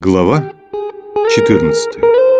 Глава 14.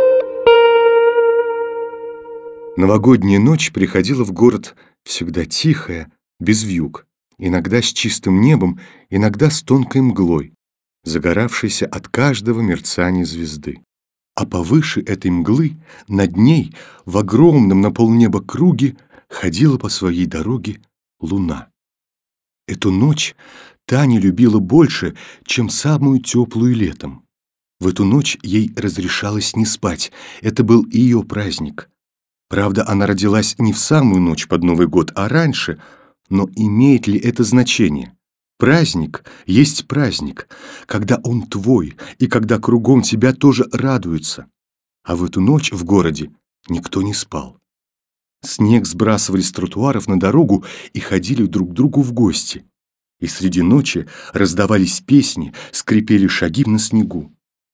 Новогодняя ночь приходила в город всегда тихая, без вьюг, иногда с чистым небом, иногда с тонкой мглой, загоравшейся от каждого мерцания звезды. А повыше этой мглы, над ней, в огромном на полнеба круге, ходила по своей дороге луна. Эту ночь Таня любила больше, чем самую теплую летом. В эту ночь ей разрешалось не спать, это был ее праздник. Правда, она родилась не в самую ночь под Новый год, а раньше, но имеет ли это значение? Праздник есть праздник, когда он твой, и когда кругом тебя тоже радуются. А в эту ночь в городе никто не спал. Снег сбрасывали с тротуаров на дорогу и ходили друг к другу в гости. И среди ночи раздавались песни, скрипели шаги на снегу.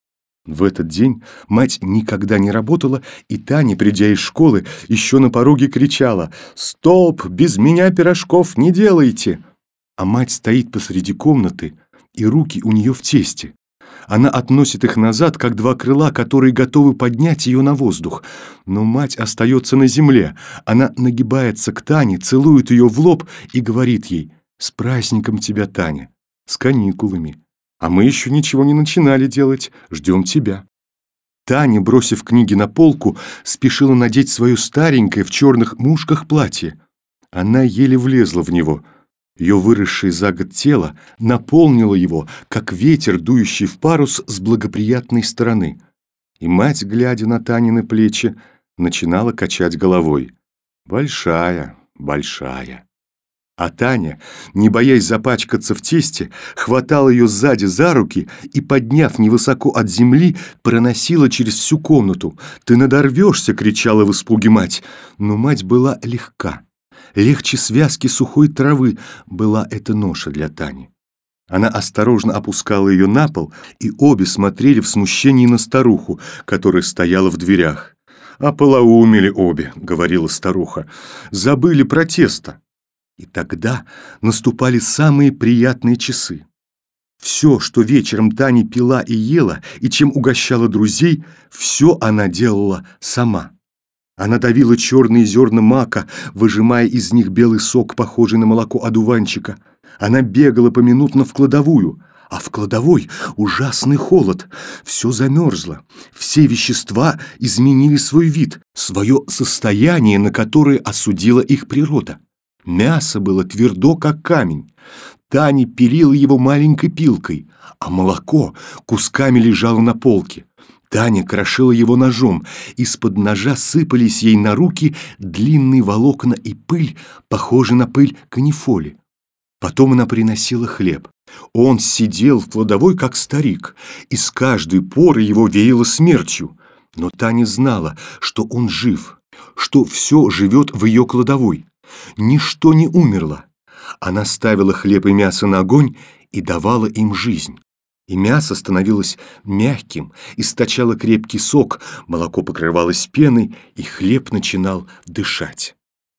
В этот день мать никогда не работала, и Таня, придя из школы, еще на пороге кричала: «Стоп! Без меня пирожков не делайте!» А мать стоит посреди комнаты, и руки у нее в тесте. Она относит их назад, как два крыла, которые готовы поднять ее на воздух. Но мать остается на земле. Она нагибается к Тане, целует ее в лоб и говорит ей: «С праздником тебя, Таня! С каникулами! А мы еще ничего не начинали делать, ждем тебя». Таня, бросив книги на полку, спешила надеть свое старенькое в черных мушках платье. Она еле влезла в него. Ее выросшее за год тело наполнило его, как ветер, дующий в парус с благоприятной стороны. И мать, глядя на Танины плечи, начинала качать головой. «Большая, большая». А Таня, не боясь запачкаться в тесте, хватала ее сзади за руки и, подняв невысоко от земли, проносила через всю комнату. «Ты надорвешься!» — кричала в испуге мать. Но мать была легка. Легче связки сухой травы была эта ноша для Тани. Она осторожно опускала ее на пол, и обе смотрели в смущении на старуху, которая стояла в дверях. «Ополоумели обе», — говорила старуха, — «забыли про тесто». И тогда наступали самые приятные часы. Все, что вечером Таня пила и ела, и чем угощала друзей, все она делала сама. Она давила черные зерна мака, выжимая из них белый сок, похожий на молоко одуванчика. Она бегала поминутно в кладовую, а в кладовой ужасный холод. Все замерзло, все вещества изменили свой вид, свое состояние, на которое осудила их природа. Мясо было твердо, как камень. Таня пилила его маленькой пилкой, а молоко кусками лежало на полке. Таня крошила его ножом. Из-под ножа сыпались ей на руки длинные волокна и пыль, похожие на пыль канифоли. Потом она приносила хлеб. Он сидел в кладовой, как старик, и с каждой поры его веяло смертью. Но Таня знала, что он жив, что все живет в ее кладовой. Ничто не умерло. Она ставила хлеб и мясо на огонь и давала им жизнь. И мясо становилось мягким, источало крепкий сок, молоко покрывалось пеной, и хлеб начинал дышать.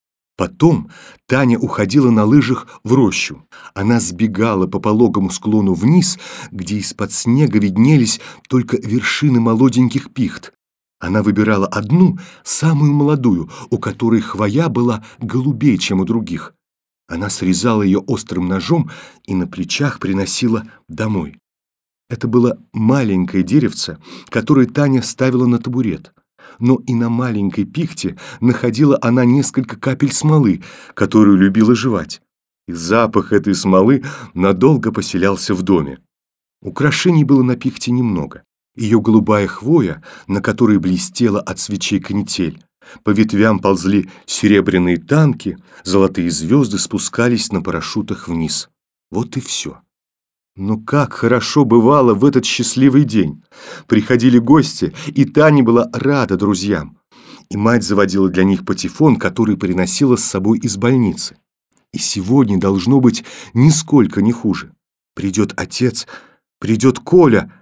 Потом Таня уходила на лыжах в рощу. Она сбегала по пологому склону вниз, где из-под снега виднелись только вершины молоденьких пихт. Она выбирала одну, самую молодую, у которой хвоя была голубее, чем у других. Она срезала ее острым ножом и на плечах приносила домой. Это было маленькое деревце, которое Таня ставила на табурет. Но и на маленькой пихте находила она несколько капель смолы, которую любила жевать. И запах этой смолы надолго поселялся в доме. Украшений было на пихте немного. Ее голубая хвоя, на которой блестела от свечей канитель. По ветвям ползли серебряные танки, золотые звезды спускались на парашютах вниз. Вот и все. Но как хорошо бывало в этот счастливый день. Приходили гости, и Таня была рада друзьям. И мать заводила для них патефон, который приносила с собой из больницы. И сегодня должно быть нисколько не хуже. Придет отец, придет Коля.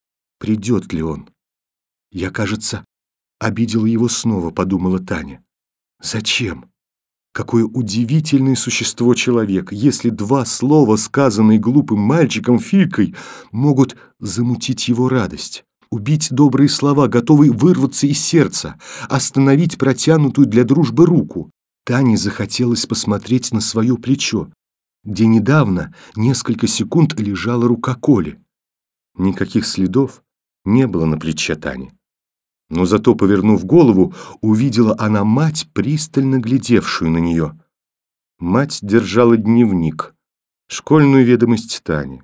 Придет ли он? Я, кажется, обидела его снова, подумала Таня. Зачем? Какое удивительное существо человек, если два слова, сказанные глупым мальчиком Филькой, могут замутить его радость. убить добрые слова, готовый вырваться из сердца, остановить протянутую для дружбы руку. Тане захотелось посмотреть на свое плечо, где недавно несколько секунд лежала рука Коли. Никаких следов не было на плече Тани. Но зато, повернув голову, увидела она мать, пристально глядевшую на нее. Мать держала дневник, школьную ведомость Тани.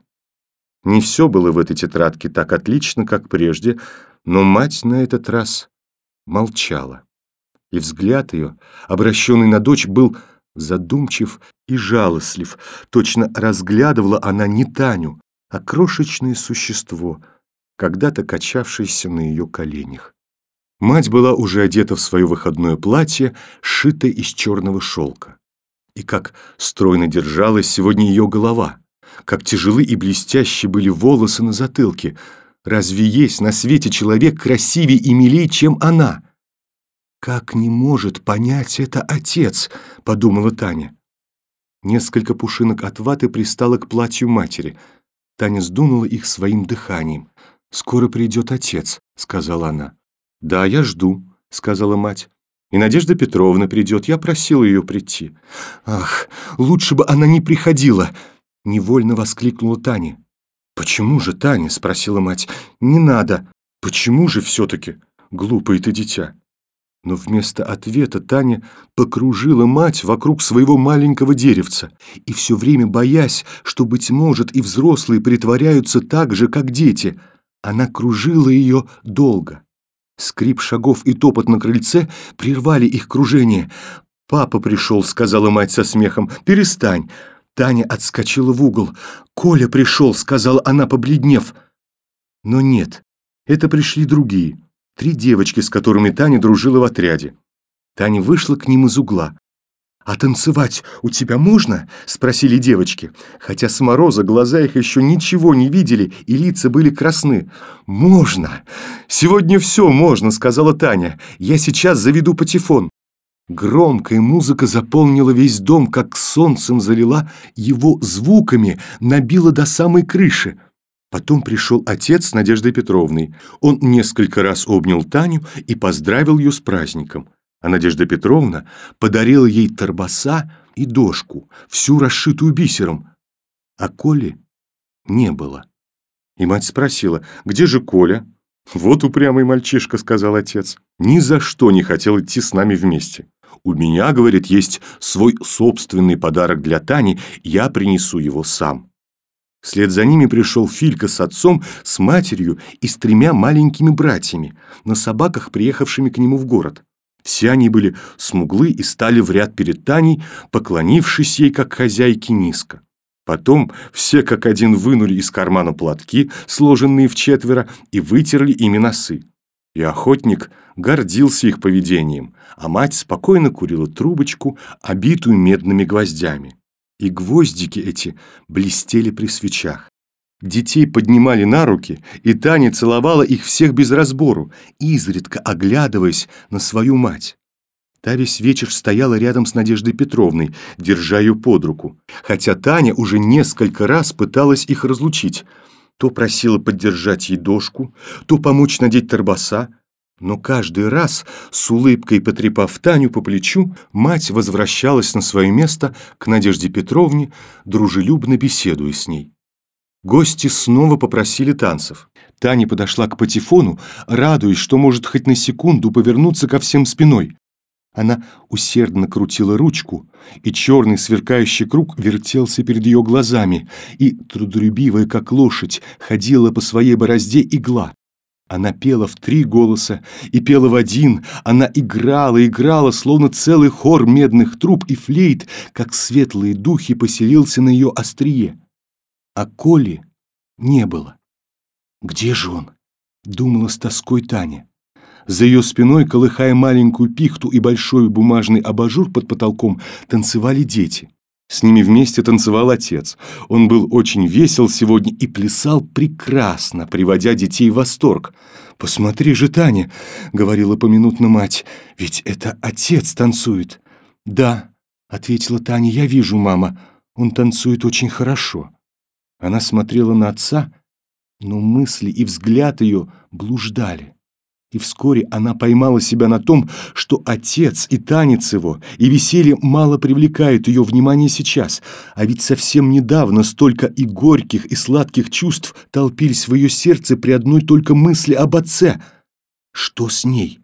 Не все было в этой тетрадке так отлично, как прежде, но мать на этот раз молчала. И взгляд ее, обращенный на дочь, был задумчив и жалостлив. Точно разглядывала она не Таню, а крошечное существо, когда-то качавшееся на ее коленях. Мать была уже одета в свое выходное платье, сшитое из черного шелка. И как стройно держалась сегодня ее голова, как тяжелы и блестящие были волосы на затылке. Разве есть на свете человек красивее и милее, чем она? «Как не может понять это отец?» — подумала Таня. Несколько пушинок от ваты пристало к платью матери. Таня сдунула их своим дыханием. «Скоро придет отец», — сказала она. «Да, я жду», — сказала мать. «И Надежда Петровна придет, я просила ее прийти». «Ах, лучше бы она не приходила!» — невольно воскликнула Таня. «Почему же, Таня?» — спросила мать. «Не надо. Почему же все-таки? Глупое ты дитя». Но вместо ответа Таня покружила мать вокруг своего маленького деревца, и все время боясь, что, быть может, и взрослые притворяются так же, как дети, она кружила ее долго. Скрип шагов и топот на крыльце прервали их кружение. «Папа пришел», — сказала мать со смехом. «Перестань». Таня отскочила в угол. «Коля пришел», — сказала она, побледнев. Но нет, это пришли другие. 3 девочки, с которыми Таня дружила в отряде. Таня вышла к ним из угла. «А танцевать у тебя можно?» — спросили девочки. Хотя с мороза глаза их еще ничего не видели, и лица были красны. «Можно! Сегодня все можно», — сказала Таня. «Я сейчас заведу патефон». Громкая музыка заполнила весь дом, как солнцем залила его звуками, набила до самой крыши. Потом пришел отец с Надеждой Петровной. Он несколько раз обнял Таню и поздравил ее с праздником. А Надежда Петровна подарила ей торбаса и дошку, всю расшитую бисером. А Коли не было. И мать спросила: «Где же Коля?» «Вот упрямый мальчишка», — сказал отец. «Ни за что не хотел идти с нами вместе. У меня, — говорит, — есть свой собственный подарок для Тани, я принесу его сам». Вслед за ними пришел Филька с отцом, с матерью и с 3 маленькими братьями, на собаках, приехавшими к нему в город. Все они были смуглы и стали в ряд перед Таней, поклонившись ей, как хозяйке, низко. Потом все как один вынули из кармана платки, сложенные в 4, и вытерли ими носы. И охотник гордился их поведением, а мать спокойно курила трубочку, обитую медными гвоздями. И гвоздики эти блестели при свечах. Детей поднимали на руки, и Таня целовала их всех без разбору, изредка оглядываясь на свою мать. Та весь вечер стояла рядом с Надеждой Петровной, держа ее под руку, хотя Таня уже несколько раз пыталась их разлучить. То просила поддержать ей дошку, то помочь надеть торбаса. Но каждый раз, с улыбкой потрепав Таню по плечу, мать возвращалась на свое место к Надежде Петровне, дружелюбно беседуя с ней. Гости снова попросили танцев. Таня подошла к патефону, радуясь, что может хоть на секунду повернуться ко всем спиной. Она усердно крутила ручку, и черный сверкающий круг вертелся перед ее глазами, и, трудолюбивая, как лошадь, ходила по своей борозде игла. Она пела в 3 голоса и пела в 1, она играла, словно целый хор медных труб и флейт, как светлые духи, поселился на ее острие. А Коли не было. «Где же он?» — думала с тоской Таня. За ее спиной, колыхая маленькую пихту и большой бумажный абажур под потолком, танцевали дети. С ними вместе танцевал отец. Он был очень весел сегодня и плясал прекрасно, приводя детей в восторг. «Посмотри же, Таня», — говорила поминутно мать, — «ведь это отец танцует». «Да», — ответила Таня, — «я вижу, мама, он танцует очень хорошо». Она смотрела на отца Но мысли и взгляд ее блуждали. И вскоре она поймала себя на том, что отец и танец его, и веселье мало привлекают ее внимание сейчас, а ведь совсем недавно столько и горьких, и сладких чувств толпились в ее сердце при одной только мысли об отце. Что с ней?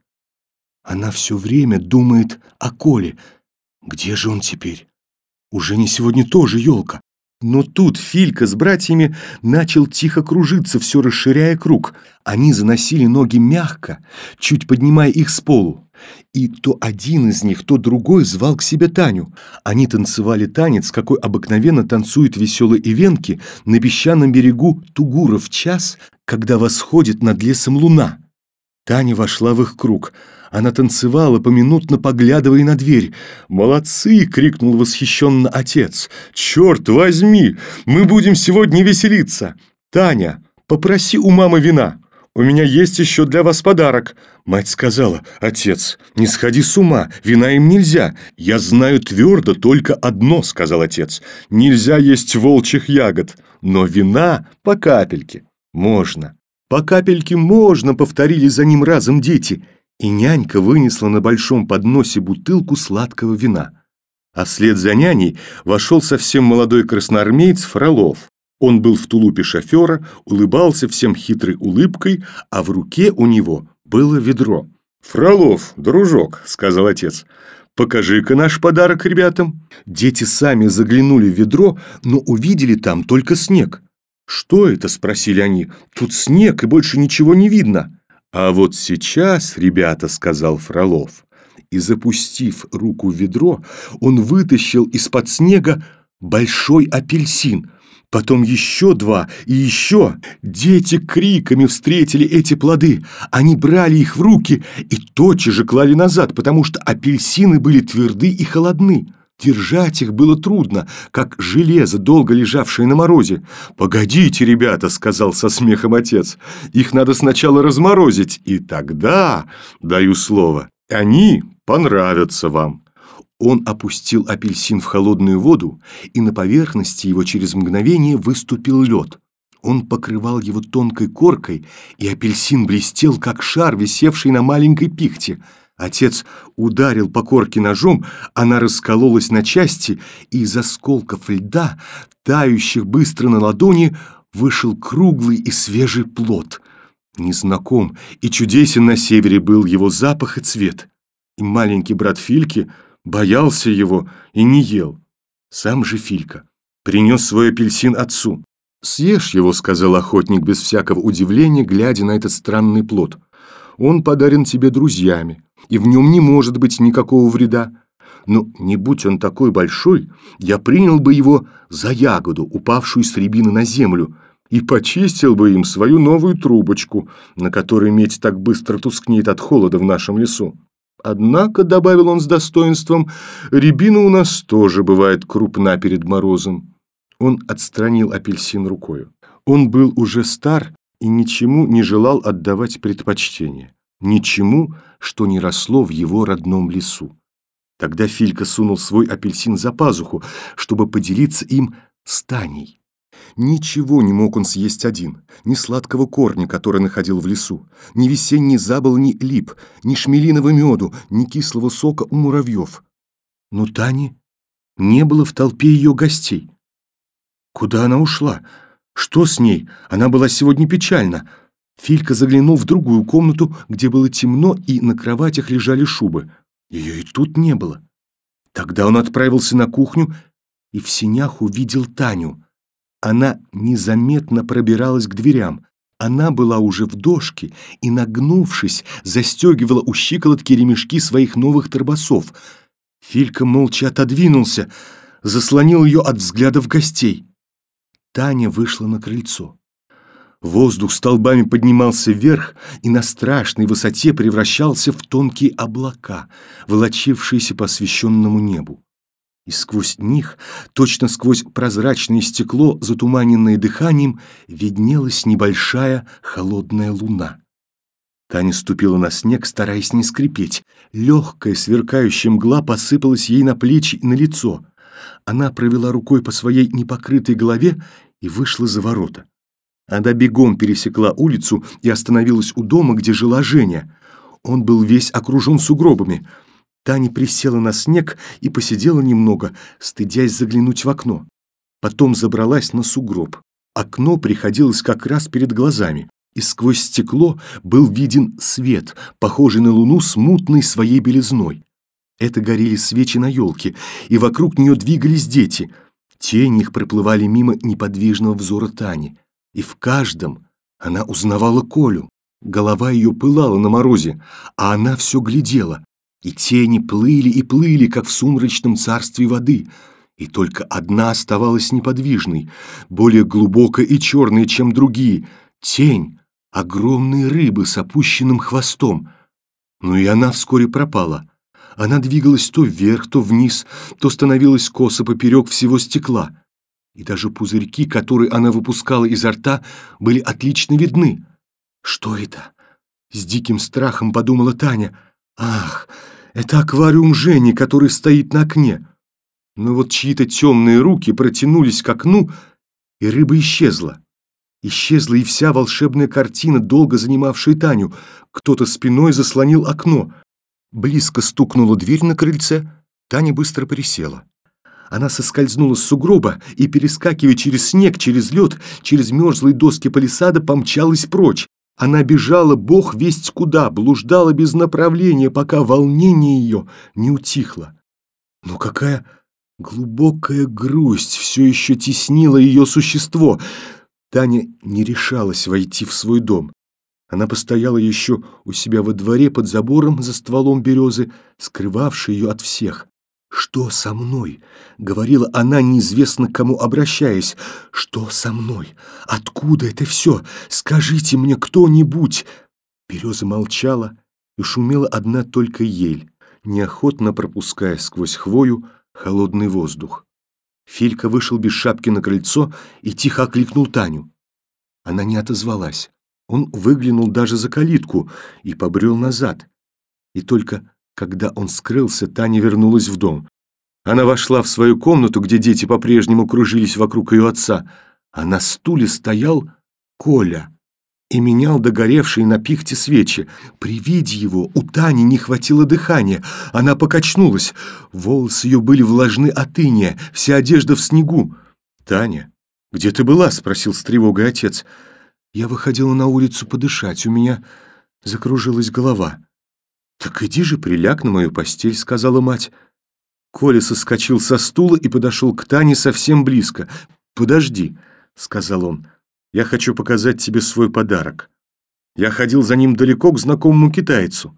Она все время думает о Коле. Где же он теперь? Уже не сегодня тоже елка. Но тут Филька с братьями начал тихо кружиться, все расширяя круг. Они заносили ноги мягко, чуть поднимая их с полу. И то один из них, то другой звал к себе Таню. Они танцевали танец, какой обыкновенно танцуют веселые ивенки на песчаном берегу Тугура в час, когда восходит над лесом луна. Таня вошла в их круг. Она танцевала, поминутно поглядывая на дверь. «Молодцы!» — крикнул восхищенно отец. «Черт возьми! Мы будем сегодня веселиться! Таня, попроси у мамы вина. У меня есть еще для вас подарок». Мать сказала: «Отец, не сходи с ума, вина им нельзя». «Я знаю твердо только одно», — сказал отец. «Нельзя есть волчьих ягод, но вина по капельке можно». «По капельке можно», — повторили за ним разом дети. И нянька вынесла на большом подносе бутылку сладкого вина. А вслед за няней вошел совсем молодой красноармеец Фролов. Он был в тулупе шофера, улыбался всем хитрой улыбкой, а в руке у него было ведро. «Фролов, дружок», — сказал отец, — «покажи-ка наш подарок ребятам». Дети сами заглянули в ведро, но увидели там только снег. «Что это?» — спросили они. «Тут снег, и больше ничего не видно». «А вот сейчас, ребята», — сказал Фролов, и, запустив руку в ведро, он вытащил из-под снега большой апельсин, потом еще два и еще. Дети криками встретили эти плоды. Они брали их в руки и тотчас же клали назад, потому что апельсины были тверды и холодны. Держать их было трудно, как железо, долго лежавшее на морозе. «Погодите, ребята», — сказал со смехом отец, — «их надо сначала разморозить, и тогда, даю слово, они понравятся вам». Он опустил апельсин в холодную воду, и на поверхности его через мгновение выступил лед. Он покрывал его тонкой коркой, и апельсин блестел, как шар, висевший на маленькой пихте. Отец ударил по корке ножом, она раскололась на части, и из осколков льда, тающих быстро на ладони, вышел круглый и свежий плод. Незнаком и чудесен на севере был его запах и цвет. И маленький брат Фильки боялся его и не ел. Сам же Филька принес свой апельсин отцу. «Съешь его», — сказал охотник без всякого удивления, глядя на этот странный плод. «Он подарен тебе друзьями, и в нем не может быть никакого вреда. Но не будь он такой большой, я принял бы его за ягоду, упавшую с рябины на землю, и почистил бы им свою новую трубочку, на которой медь так быстро тускнеет от холода в нашем лесу. Однако, — добавил он с достоинством, — рябина у нас тоже бывает крупна перед морозом». Он отстранил апельсин рукою. Он был уже стар и ничему не желал отдавать предпочтение. Ничему, что не росло в его родном лесу. Тогда Филька сунул свой апельсин за пазуху, чтобы поделиться им с Таней. Ничего не мог он съесть один, ни сладкого корня, который находил в лесу, ни весенней заболони лип, ни шмелиного меду, ни кислого сока у муравьев. Но Тани не было в толпе ее гостей. Куда она ушла? Что с ней? Она была сегодня печальна. Филька заглянул в другую комнату, где было темно, и на кроватях лежали шубы. Ее и тут не было. Тогда он отправился на кухню и в сенях увидел Таню. Она незаметно пробиралась к дверям. Она была уже в дошке и, нагнувшись, застегивала у щиколотки ремешки своих новых торбасов. Филька молча отодвинулся, заслонил ее от взглядов гостей. Таня вышла на крыльцо. Воздух столбами поднимался вверх и на страшной высоте превращался в тонкие облака, волочившиеся по освещенному небу. И сквозь них, точно сквозь прозрачное стекло, затуманенное дыханием, виднелась небольшая холодная луна. Таня ступила на снег, стараясь не скрипеть. Легкая сверкающая мгла посыпалась ей на плечи и на лицо. Она провела рукой по своей непокрытой голове и вышла за ворота. Она бегом пересекла улицу и остановилась у дома, где жила Женя. Он был весь окружен сугробами. Таня присела на снег и посидела немного, стыдясь заглянуть в окно. Потом забралась на сугроб. Окно приходилось как раз перед глазами, и сквозь стекло был виден свет, похожий на луну с мутной своей белизной. Это горели свечи на елке, и вокруг нее двигались дети. Тени их проплывали мимо неподвижного взора Тани, и в каждом она узнавала Колю. Голова ее пылала на морозе, а она все глядела, и тени плыли и плыли, как в сумрачном царстве воды. И только одна оставалась неподвижной, более глубокая и черная, чем другие. Тень огромной рыбы с опущенным хвостом. Но и она вскоре пропала. Она двигалась то вверх, то вниз, то становилась косо поперек всего стекла. И даже пузырьки, которые она выпускала изо рта, были отлично видны. «Что это?» — с диким страхом подумала Таня. «Ах, это аквариум Жени, который стоит на окне». Но вот чьи-то темные руки протянулись к окну, и рыба исчезла. Исчезла и вся волшебная картина, долго занимавшая Таню. Кто-то спиной заслонил окно. Близко стукнула дверь на крыльце. Таня быстро присела. Она соскользнула с сугроба и, перескакивая через снег, через лед, через мерзлые доски палисада, помчалась прочь. Она бежала бог весть куда, блуждала без направления, пока волнение ее не утихло. Но какая глубокая грусть все еще теснила ее существо. Таня не решалась войти в свой дом. Она постояла еще у себя во дворе под забором за стволом березы, скрывавшей ее от всех. «Что со мной?» — говорила она, неизвестно к кому обращаясь. «Что со мной? Откуда это все? Скажите мне кто-нибудь!» Береза молчала, и шумела одна только ель, неохотно пропуская сквозь хвою холодный воздух. Филька вышел без шапки на крыльцо и тихо окликнул Таню. Она не отозвалась. Он выглянул даже за калитку и побрел назад. И только когда он скрылся, Таня вернулась в дом. Она вошла в свою комнату, где дети по-прежнему кружились вокруг ее отца, а на стуле стоял Коля и менял догоревшие на пихте свечи. При виде его у Тани не хватило дыхания. Она покачнулась. Волосы ее были влажны от иния, вся одежда в снегу. «Таня, где ты была?» — спросил с тревогой отец. «Я выходила на улицу подышать, у меня закружилась голова». «Так иди же, приляг на мою постель», — сказала мать. Коля соскочил со стула и подошел к Тане совсем близко. «Подожди», — сказал он. «Я хочу показать тебе свой подарок. Я ходил за ним далеко к знакомому китайцу».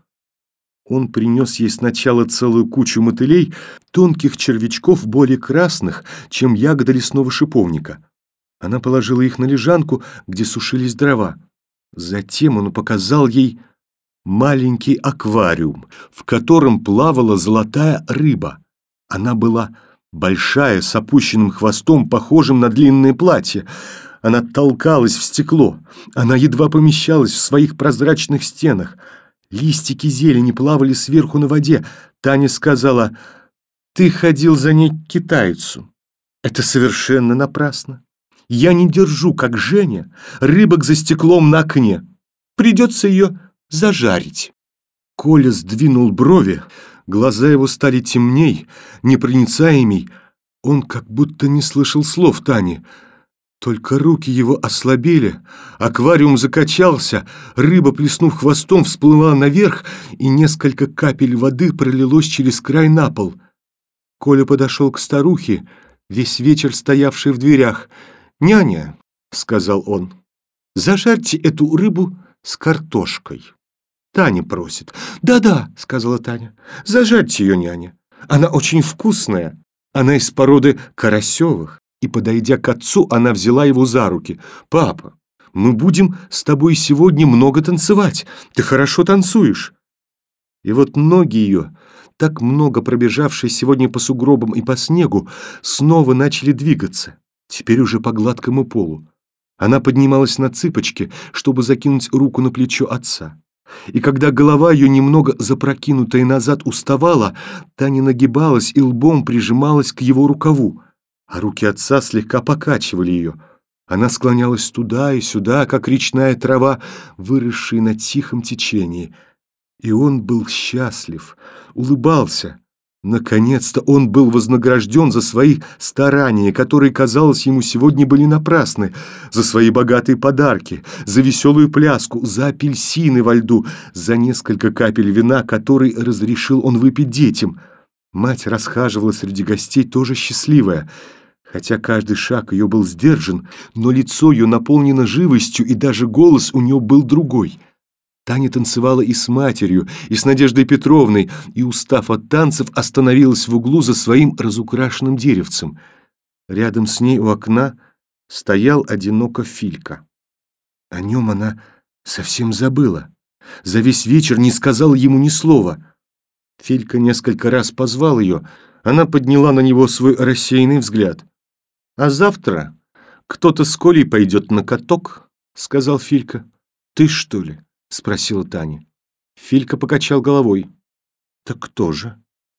Он принес ей сначала целую кучу мотылей, тонких червячков, более красных, чем ягоды лесного шиповника. Она положила их на лежанку, где сушились дрова. Затем он показал ей маленький аквариум, в котором плавала золотая рыба. Она была большая, с опущенным хвостом, похожим на длинное платье. Она толкалась в стекло. Она едва помещалась в своих прозрачных стенах. Листики зелени плавали сверху на воде. Таня сказала: «Ты ходил за ней к китайцу. Это совершенно напрасно. Я не держу, как Женя, рыбок за стеклом на окне. Придется ее зажарить». Коля сдвинул брови, глаза его стали темней, непроницаемей. Он как будто не слышал слов Тани. Только руки его ослабели, аквариум закачался, рыба, плеснув хвостом, всплыла наверх, и несколько капель воды пролилось через край на пол. Коля подошел к старухе, весь вечер стоявшей в дверях. «Няня», — сказал он, — «зажарьте эту рыбу с картошкой». Таня просит. «Да-да», — сказала Таня, — «зажарьте ее, няня. Она очень вкусная. Она из породы карасевых». И, подойдя к отцу, она взяла его за руки. «Папа, мы будем с тобой сегодня много танцевать. Ты хорошо танцуешь». И вот ноги ее, так много пробежавшие сегодня по сугробам и по снегу, снова начали двигаться, теперь уже по гладкому полу. Она поднималась на цыпочки, чтобы закинуть руку на плечо отца. И когда голова ее, немного запрокинутая назад, уставала, Таня нагибалась и лбом прижималась к его рукаву, а руки отца слегка покачивали ее. Она склонялась туда и сюда, как речная трава, выросшая на тихом течении. И он был счастлив, улыбался. Наконец-то он был вознагражден за свои старания, которые, казалось, ему сегодня были напрасны, за свои богатые подарки, за веселую пляску, за апельсины во льду, за несколько капель вина, который разрешил он выпить детям. Мать расхаживала среди гостей, тоже счастливая. Хотя каждый шаг ее был сдержан, но лицо ее наполнено живостью, и даже голос у нее был другой. Таня танцевала и с матерью, и с Надеждой Петровной, и, устав от танцев, остановилась в углу за своим разукрашенным деревцем. Рядом с ней у окна стоял одиноко Филька. О нем она совсем забыла. За весь вечер не сказала ему ни слова. Филька несколько раз позвал ее. Она подняла на него свой рассеянный взгляд. «А завтра кто-то с Колей пойдет на каток», — сказал Филька. «Ты, что ли?» — спросила Таня. Филька покачал головой. «Так кто же?»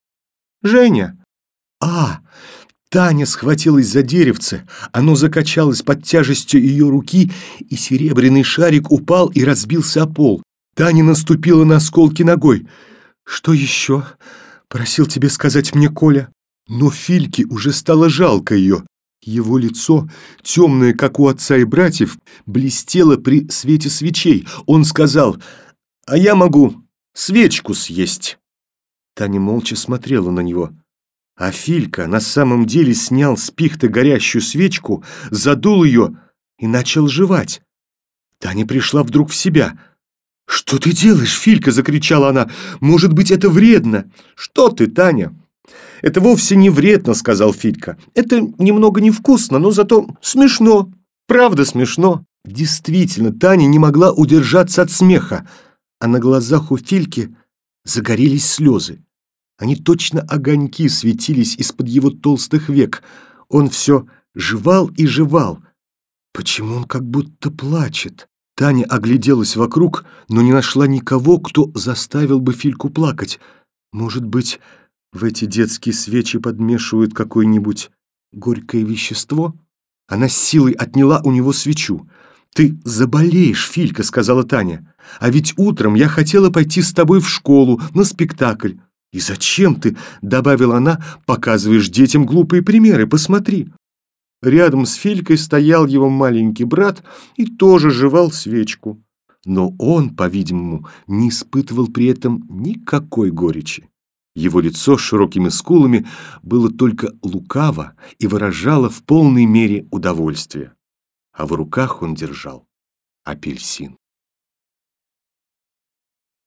«Женя». «А!» Таня схватилась за деревце, оно закачалось под тяжестью ее руки, и серебряный шарик упал и разбился о пол. Таня наступила на осколки ногой. «Что еще?» — просил тебе сказать мне Коля. Но Фильке уже стало жалко ее. Его лицо, темное, как у отца и братьев, блестело при свете свечей. Он сказал: «А я могу свечку съесть». Таня молча смотрела на него. А Филька на самом деле снял с пихты горящую свечку, задул ее и начал жевать. Таня пришла вдруг в себя. «Что ты делаешь, Филька?» — закричала она. «Может быть, это вредно?» «Что ты, Таня?» «Это вовсе не вредно», — сказал Филька. «Это немного невкусно, но зато смешно. Правда смешно». Действительно, Таня не могла удержаться от смеха, а на глазах у Фильки загорелись слезы. Они точно огоньки светились из-под его толстых век. Он все жевал и жевал. Почему он как будто плачет? Таня огляделась вокруг, но не нашла никого, кто заставил бы Фильку плакать. Может быть, в эти детские свечи подмешивают какое-нибудь горькое вещество? Она с силой отняла у него свечу. «Ты заболеешь, Филька», — сказала Таня. «А ведь утром я хотела пойти с тобой в школу, на спектакль». «И зачем ты?» — добавила она. «Показываешь детям глупые примеры, посмотри». Рядом с Филькой стоял его маленький брат и тоже жевал свечку. Но он, по-видимому, не испытывал при этом никакой горечи. Его лицо с широкими скулами было только лукаво и выражало в полной мере удовольствие. А в руках он держал апельсин.